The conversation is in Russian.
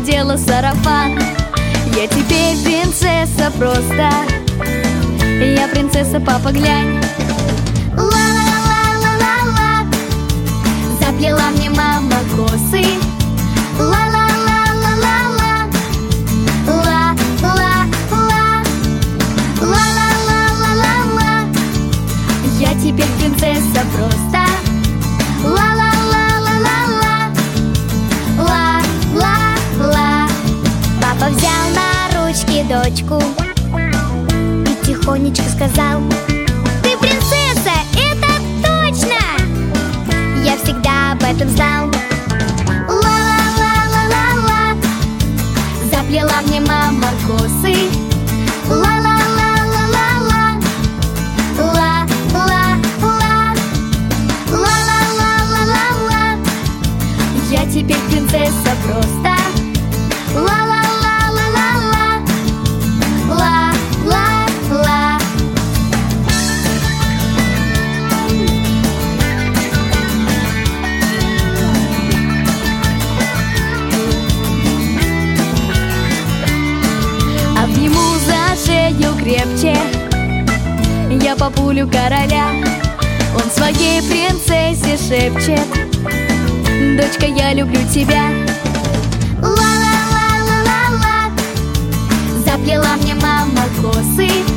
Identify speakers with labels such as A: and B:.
A: надела сарафан. Я теперь принцесса просто. Я принцесса, папа, глянь.
B: Ла-ла-ла-ла-ла-ла, заплела мне мама косы. Ла-ла-ла-ла-ла-ла, ла-ла-ла, ла-ла-ла-ла-ла-ла.
A: Я теперь принцесса просто.
B: Ла-ла-ла-ла-ла-ла, ла-ла-ла. Папа взял на ручки дочку и тихонечко сказал: ты принцесса, это точно! Я всегда об этом знал. Ла-ла-ла-ла-ла-ла,
A: Заплела мне мама косы.
B: ла-ла-ла-ла-ла-ла, ла-ла-ла, ла-ла-ла-ла-ла-ла.
A: Я теперь принцесса просто.
B: Ла-ла-ла-ла-ла-ла, ла-ла-ла.
A: Обниму за шею крепче я папулю короля. Он своей принцессе шепчет: дочка, я люблю тебя.
B: Ла-ла-ла-ла-ла-ла,
A: Заплела мне мама косы.